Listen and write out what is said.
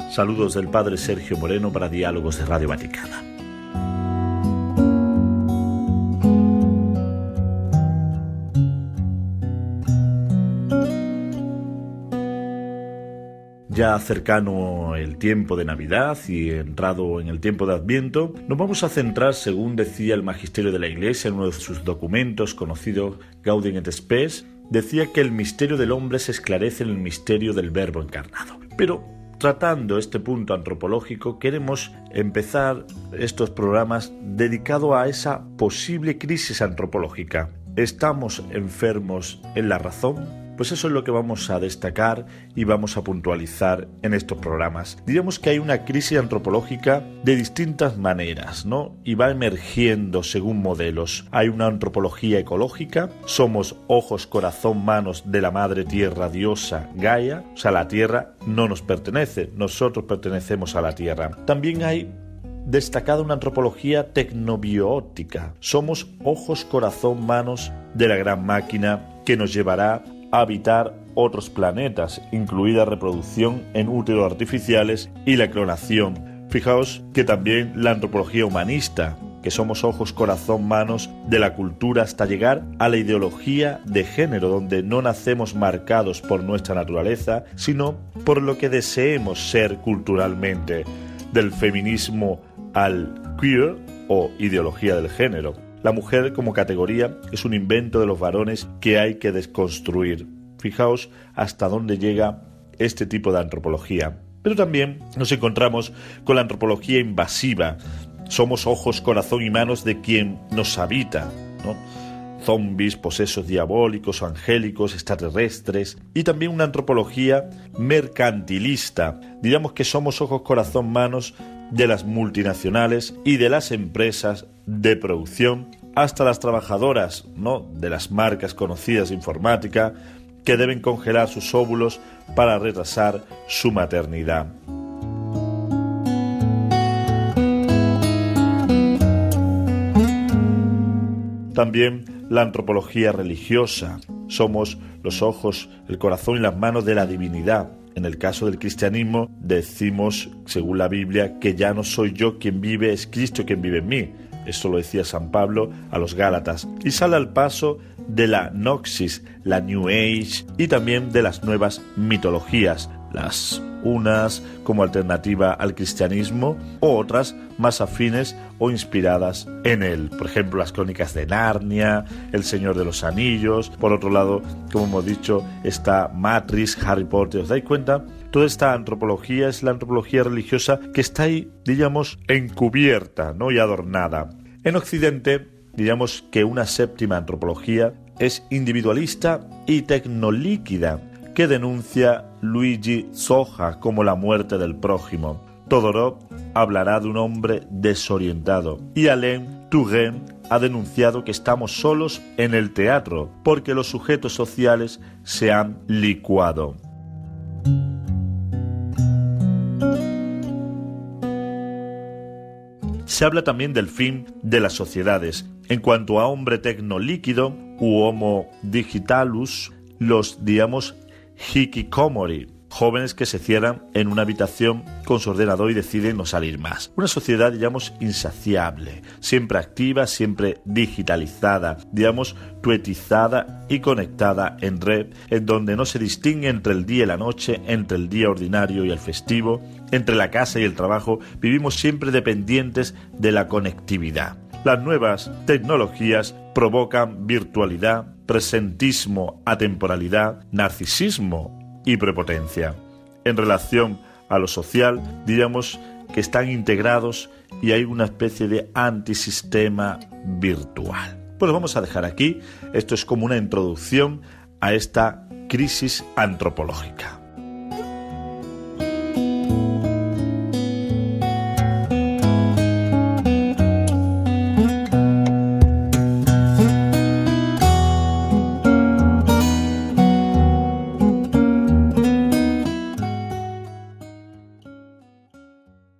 Saludos del Padre Sergio Moreno para Diálogos de Radio Vaticana. Ya cercano el tiempo de Navidad y entrado en el tiempo de Adviento, nos vamos a centrar, según decía el Magisterio de la Iglesia en uno de sus documentos conocido Gaudium et Spes, decía que el misterio del hombre se esclarece en el misterio del Verbo encarnado. Pero tratando este punto antropológico, queremos empezar estos programas dedicados a esa posible crisis antropológica. ¿Estamos enfermos en la razón? Pues eso es lo que vamos a destacar y vamos a puntualizar en estos programas. Diríamos que hay una crisis antropológica de distintas maneras, ¿no? Y va emergiendo según modelos. Hay una antropología ecológica, somos ojos, corazón, manos de la madre tierra diosa Gaia, o sea, la tierra no nos pertenece, nosotros pertenecemos a la tierra. También hay destacada una antropología tecnobiótica, somos ojos, corazón, manos de la gran máquina que nos llevará a habitar otros planetas, incluida reproducción en úteros artificiales y la clonación. Fijaos que también la antropología humanista, que somos ojos, corazón, manos de la cultura hasta llegar a la ideología de género, donde no nacemos marcados por nuestra naturaleza, sino por lo que deseemos ser culturalmente, del feminismo al queer o ideología del género. La mujer como categoría es un invento de los varones que hay que desconstruir. Fijaos hasta dónde llega este tipo de antropología. Pero también nos encontramos con la antropología invasiva. Somos ojos, corazón y manos de quien nos habita, ¿no? Zombies, posesos diabólicos o angélicos, extraterrestres. Y también una antropología mercantilista. Diríamos que somos ojos, corazón, manos de las multinacionales y de las empresas de producción, hasta las trabajadoras, ¿no?, de las marcas conocidas de informática que deben congelar sus óvulos para retrasar su maternidad. También la antropología religiosa. Somos los ojos, el corazón y las manos de la divinidad. En el caso del cristianismo decimos, según la Biblia, que ya no soy yo quien vive, es Cristo quien vive en mí. Esto lo decía San Pablo a los Gálatas. Y sale al paso de la Gnosis, la New Age y también de las nuevas mitologías, las unas como alternativa al cristianismo o otras más afines o inspiradas en él. Por ejemplo, las crónicas de Narnia, El Señor de los Anillos. Por otro lado, como hemos dicho, está Matrix, Harry Potter. ¿Os dais cuenta? Toda esta antropología es la antropología religiosa que está ahí, diríamos, encubierta, ¿no?, y adornada. En Occidente, diríamos que una séptima antropología es individualista y tecnolíquida, que denuncia Luigi Soja como la muerte del prójimo. Todorov hablará de un hombre desorientado y Alain Touraine ha denunciado que estamos solos en el teatro porque los sujetos sociales se han licuado. Se habla también del fin de las sociedades. En cuanto a hombre tecnolíquido u homo digitalus, los, digamos, hikikomori, jóvenes que se cierran en una habitación con su ordenador y deciden no salir más. Una sociedad, digamos, insaciable, siempre activa, siempre digitalizada, digamos, tuetizada y conectada en red, en donde no se distingue entre el día y la noche, entre el día ordinario y el festivo, entre la casa y el trabajo. Vivimos siempre dependientes de la conectividad. Las nuevas tecnologías provocan virtualidad, presentismo, atemporalidad, narcisismo y prepotencia. En relación a lo social, diríamos que están integrados y hay una especie de antisistema virtual. Pues lo vamos a dejar aquí. Esto es como una introducción a esta crisis antropológica.